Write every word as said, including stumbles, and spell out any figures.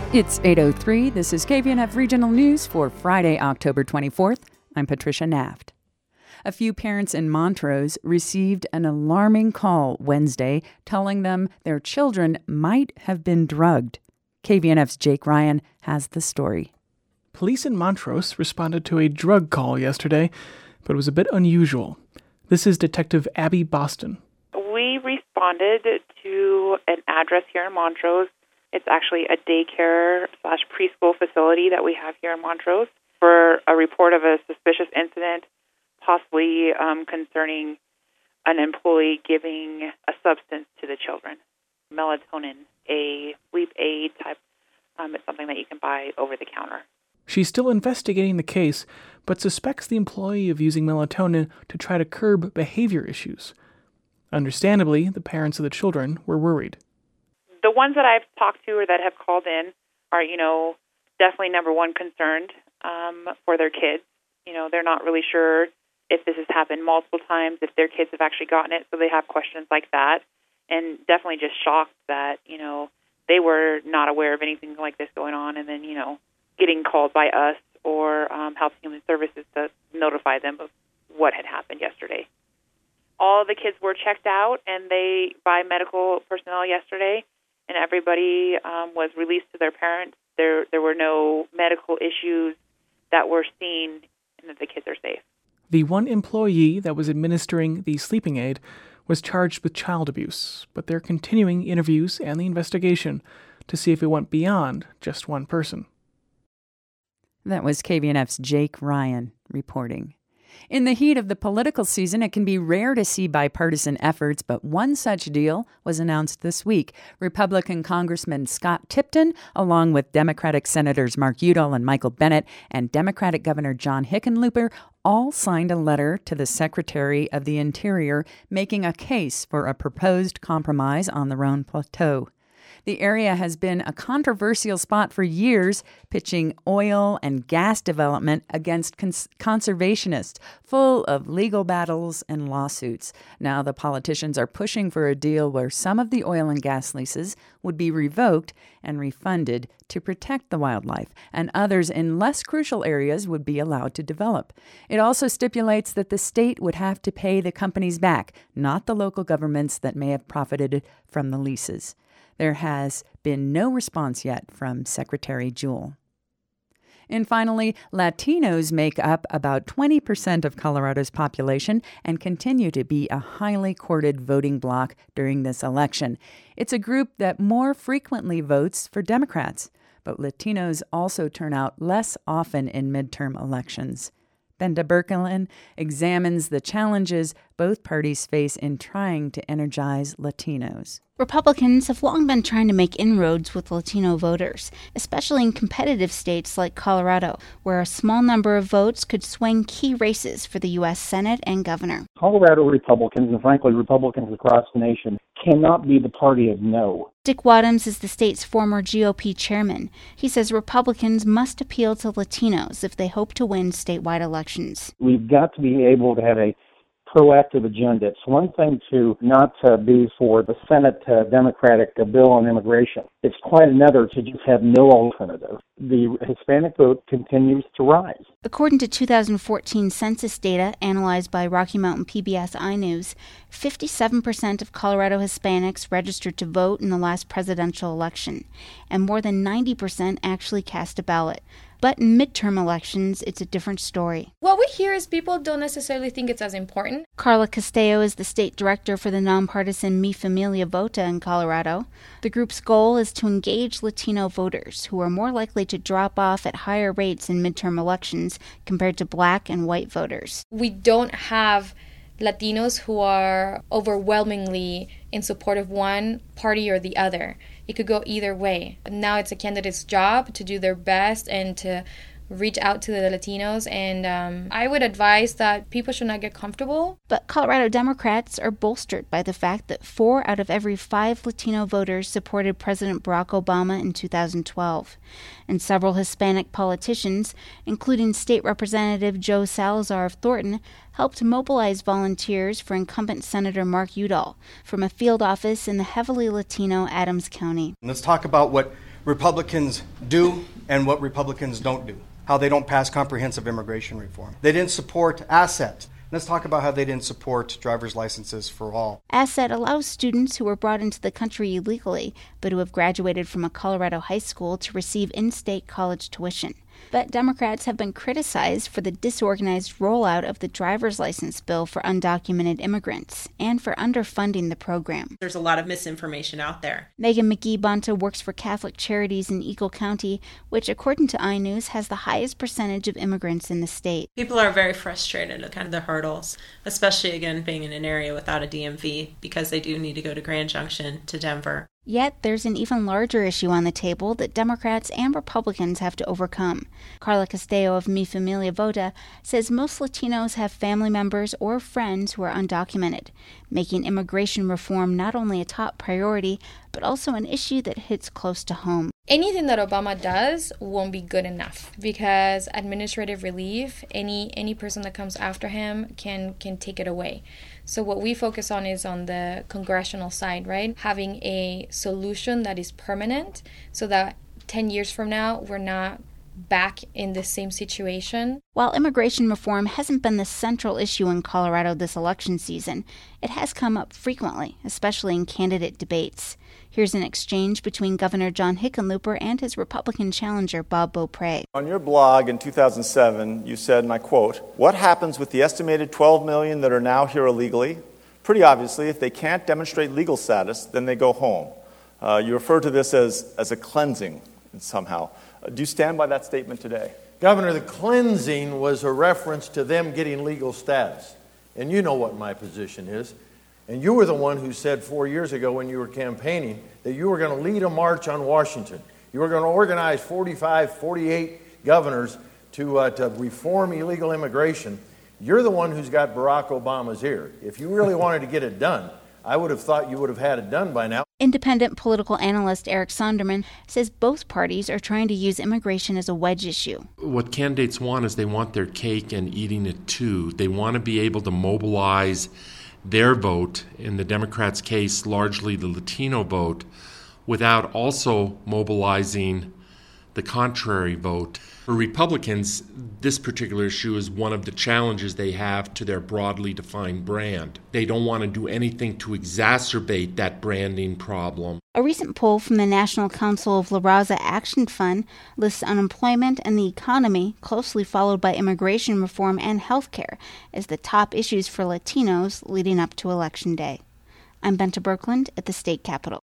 It's eight oh three. This is K V N F Regional News for Friday, October twenty-fourth. I'm Patricia Naft. A few parents in Montrose received an alarming call Wednesday telling them their children might have been drugged. K V N F's Jake Ryan has the story. Police in Montrose responded to a drug call yesterday, but it was a bit unusual. This is Detective Abby Boston. We responded to an address here in Montrose. It's actually a daycare slash preschool facility that we have here in Montrose for a report of a suspicious incident, possibly um, concerning an employee giving a substance to the children. Melatonin, a sleep aid type. Um, it's something that you can buy over the counter. She's still investigating the case, but suspects the employee of using melatonin to try to curb behavior issues. Understandably, the parents of the children were worried. The ones that I've talked to or that have called in are, you know, definitely number one concerned um, for their kids. You know, they're not really sure if this has happened multiple times, if their kids have actually gotten it, so they have questions like that. And definitely just shocked that, you know, they were not aware of anything like this going on, and then, you know, getting called by us or um, Health and Human Services to notify them of what had happened yesterday. All the kids were checked out, and they by medical personnel yesterday, and everybody um, was released to their parents. There, there were no medical issues that were seen, and that the kids are safe. The one employee that was administering the sleeping aid was charged with child abuse, but they're continuing interviews and the investigation to see if it went beyond just one person. That was K V N F's Jake Ryan reporting. In the heat of the political season, it can be rare to see bipartisan efforts, but one such deal was announced this week. Republican Congressman Scott Tipton, along with Democratic Senators Mark Udall and Michael Bennet, and Democratic Governor John Hickenlooper, all signed a letter to the Secretary of the Interior making a case for a proposed compromise on the Roan Plateau. The area has been a controversial spot for years, pitching oil and gas development against cons- conservationists, full of legal battles and lawsuits. Now the politicians are pushing for a deal where some of the oil and gas leases would be revoked and refunded to protect the wildlife, and others in less crucial areas would be allowed to develop. It also stipulates that the state would have to pay the companies back, not the local governments that may have profited from the leases. There has been no response yet from Secretary Jewell. And finally, Latinos make up about twenty percent of Colorado's population and continue to be a highly courted voting bloc during this election. It's a group that more frequently votes for Democrats, but Latinos also turn out less often in midterm elections. Benda Berkelin examines the challenges both parties face in trying to energize Latinos. Republicans have long been trying to make inroads with Latino voters, especially in competitive states like Colorado, where a small number of votes could swing key races for the U S Senate and governor. Colorado Republicans, and frankly Republicans across the nation, cannot be the party of no. Dick Wadhams is the state's former G O P chairman. He says Republicans must appeal to Latinos if they hope to win statewide elections. We've got to be able to have a proactive agenda. It's one thing to not uh, be for the Senate uh, Democratic uh, bill on immigration. It's quite another to just have no alternative. The Hispanic vote continues to rise. According to two thousand fourteen census data analyzed by Rocky Mountain P B S iNews, fifty-seven percent of Colorado Hispanics registered to vote in the last presidential election, and more than ninety percent actually cast a ballot. But in midterm elections, it's a different story. What we hear is people don't necessarily think it's as important. Carla Castillo is the state director for the nonpartisan Mi Familia Vota in Colorado. The group's goal is to engage Latino voters who are more likely to drop off at higher rates in midterm elections compared to black and white voters. We don't have Latinos who are overwhelmingly in support of one party or the other. It could go either way. Now it's a candidate's job to do their best and to reach out to the Latinos, and um, I would advise that people should not get comfortable. But Colorado Democrats are bolstered by the fact that four out of every five Latino voters supported President Barack Obama in two thousand twelve. And several Hispanic politicians, including State Representative Joe Salazar of Thornton, helped mobilize volunteers for incumbent Senator Mark Udall from a field office in the heavily Latino Adams County. Let's talk about what Republicans do and what Republicans don't do, how they don't pass comprehensive immigration reform. They didn't support ASSET. Let's talk about how they didn't support driver's licenses for all. ASSET allows students who were brought into the country illegally, but who have graduated from a Colorado high school to receive in-state college tuition. But Democrats have been criticized for the disorganized rollout of the driver's license bill for undocumented immigrants and for underfunding the program. There's a lot of misinformation out there. Megan McGee-Bonta works for Catholic Charities in Eagle County, which, according to iNews, has the highest percentage of immigrants in the state. People are very frustrated at kind of the hurdles, especially, again, being in an area without a D M V, because they do need to go to Grand Junction to Denver. Yet there's an even larger issue on the table that Democrats and Republicans have to overcome. Carla Castillo of Mi Familia Vota says most Latinos have family members or friends who are undocumented, making immigration reform not only a top priority, but also an issue that hits close to home. Anything that Obama does won't be good enough because administrative relief, any any person that comes after him can can take it away. So what we focus on is on the congressional side, right? Having a solution that is permanent so that ten years from now we're not back in the same situation. While immigration reform hasn't been the central issue in Colorado this election season, it has come up frequently, especially in candidate debates. Here's an exchange between Governor John Hickenlooper and his Republican challenger, Bob Beaupre. On your blog in two thousand seven, you said, and I quote, "What happens with the estimated twelve million that are now here illegally? Pretty obviously, if they can't demonstrate legal status, then they go home." Uh, you refer to this as, as a cleansing somehow. Uh, do you stand by that statement today? Governor, the cleansing was a reference to them getting legal status. And you know what my position is. And you were the one who said four years ago when you were campaigning that you were going to lead a march on Washington. You were going to organize forty-five, forty-eight governors to, uh, to reform illegal immigration. You're the one who's got Barack Obama's ear. If you really wanted to get it done, I would have thought you would have had it done by now. Independent political analyst Eric Sonderman says both parties are trying to use immigration as a wedge issue. What candidates want is they want their cake and eating it too. They want to be able to mobilize their vote, in the Democrats' case, largely the Latino vote, without also mobilizing the contrary vote. For Republicans, this particular issue is one of the challenges they have to their broadly defined brand. They don't want to do anything to exacerbate that branding problem. A recent poll from the National Council of La Raza Action Fund lists unemployment and the economy, closely followed by immigration reform and health care, as the top issues for Latinos leading up to Election Day. I'm Benta Berkland at the state capitol.